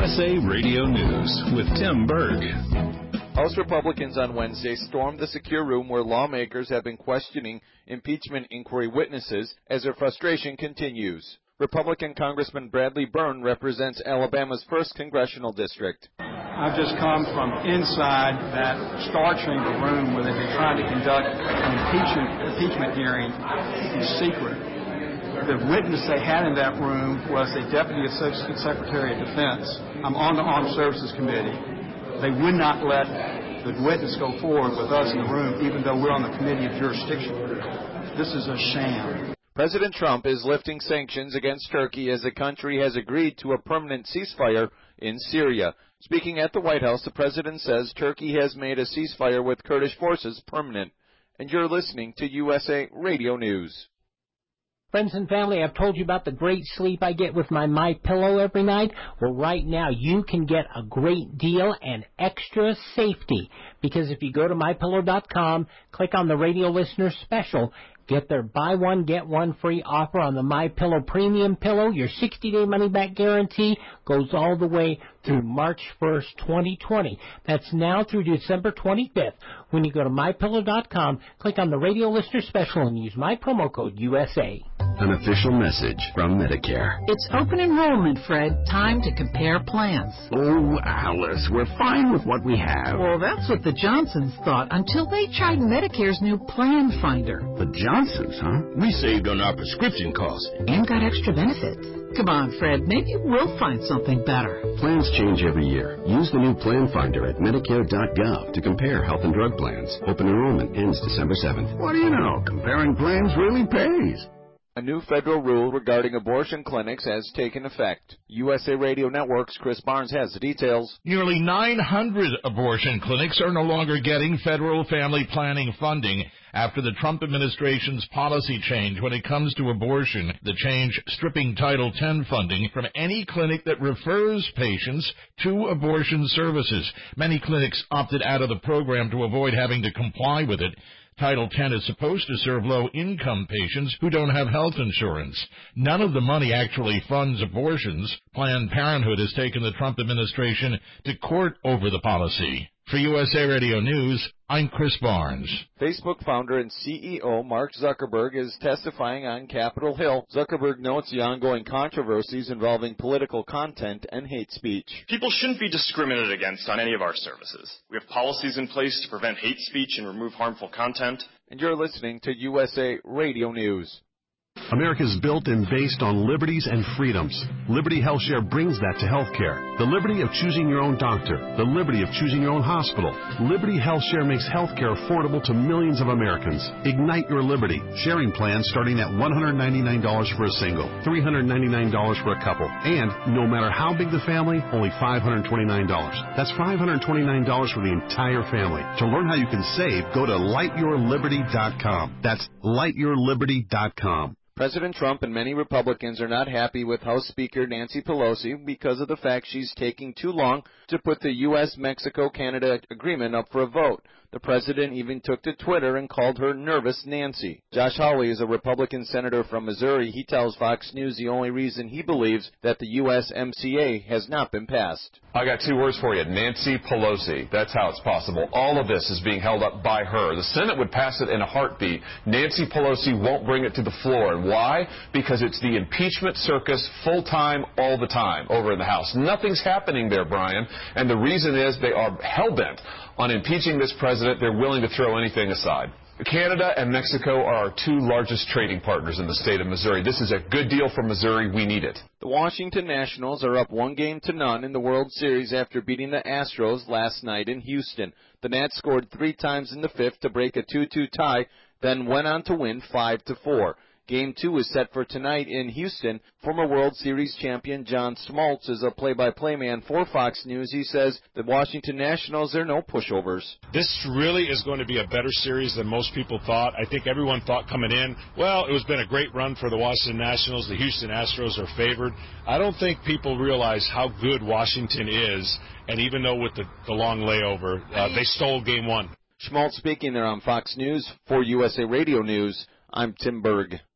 USA Radio News with Tim Berg. House Republicans on Wednesday stormed the secure room where lawmakers have been questioning impeachment inquiry witnesses as their frustration continues. Republican Congressman Bradley Byrne represents Alabama's 1st congressional district. I've just come from inside that Star Chamber room where they've been trying to conduct an impeachment hearing in secret. The witness they had in that room was a Deputy Assistant Secretary of Defense. I'm on the Armed Services Committee. They would not let the witness go forward with us in the room, even though we're on the Committee of Jurisdiction. This is a sham. President Trump is lifting sanctions against Turkey as the country has agreed to a permanent ceasefire in Syria. Speaking at the White House, the president says Turkey has made a ceasefire with Kurdish forces permanent. And you're listening to USA Radio News. Friends and family, I've told you about the great sleep I get with my MyPillow every night. Well, right now you can get a great deal and extra safety, because if you go to MyPillow.com, click on the radio listener special, get their buy one, get one free offer on the MyPillow Premium Pillow. Your 60-day money-back guarantee goes all the way through March 1st, 2020. That's now through December 25th. When you go to MyPillow.com, click on the radio listener special and use my promo code USA. An official message from Medicare. It's open enrollment, Fred. Time to compare plans. Oh, Alice, we're fine with what we have. Well, that's what the Johnsons thought until they tried Medicare's new Plan Finder. The Johnsons, huh? We saved on our prescription costs. And got extra benefits. Come on, Fred. Maybe we'll find something better. Plans change every year. Use the new Plan Finder at Medicare.gov to compare health and drug plans. Open enrollment ends December 7th. What do you know? Comparing plans really pays. A new federal rule regarding abortion clinics has taken effect. USA Radio Network's Chris Barnes has the details. Nearly 900 abortion clinics are no longer getting federal family planning funding after the Trump administration's policy change when it comes to abortion. The change stripping Title X funding from any clinic that refers patients to abortion services. Many clinics opted out of the program to avoid having to comply with it. Title X is supposed to serve low-income patients who don't have health insurance. None of the money actually funds abortions. Planned Parenthood has taken the Trump administration to court over the policy. For USA Radio News, I'm Chris Barnes. Facebook founder and CEO Mark Zuckerberg is testifying on Capitol Hill. Zuckerberg notes the ongoing controversies involving political content and hate speech. People shouldn't be discriminated against on any of our services. We have policies in place to prevent hate speech and remove harmful content. And you're listening to USA Radio News. America is built and based on liberties and freedoms. Liberty HealthShare brings that to healthcare. The liberty of choosing your own doctor. The liberty of choosing your own hospital. Liberty HealthShare makes healthcare affordable to millions of Americans. Ignite your liberty. Sharing plans starting at $199 for a single, $399 for a couple, and no matter how big the family, only $529. That's $529 for the entire family. To learn how you can save, go to lightyourliberty.com. That's lightyourliberty.com. President Trump and many Republicans are not happy with House Speaker Nancy Pelosi because of the fact she's taking too long to put the U.S.-Mexico-Canada agreement up for a vote. The president even took to Twitter and called her Nervous Nancy. Josh Hawley is a Republican senator from Missouri. He tells Fox News the only reason he believes that the USMCA has not been passed. I got two words for you, Nancy Pelosi. That's how it's possible. All of this is being held up by her. The Senate would pass it in a heartbeat. Nancy Pelosi won't bring it to the floor. And why? Because it's the impeachment circus full-time, all the time over in the House. Nothing's happening there, Brian. And the reason is they are hell-bent on impeaching this president. They're willing to throw anything aside. Canada and Mexico are our two largest trading partners in the state of Missouri. This is a good deal for Missouri. We need it. The Washington Nationals are up 1-0 in the World Series after beating the Astros last night in Houston. The Nats scored 3 times in the fifth to break a 2-2 tie, then went on to win 5-4. Game 2 is set for tonight in Houston. Former World Series champion John Smoltz is a play-by-play man for Fox News. He says the Washington Nationals are no pushovers. This really is going to be a better series than most people thought. I think everyone thought coming in, well, it has been a great run for the Washington Nationals. The Houston Astros are favored. I don't think people realize how good Washington is, and even though with the long layover, they stole Game 1. Schmaltz speaking there on Fox News. For USA Radio News, I'm Tim Berg.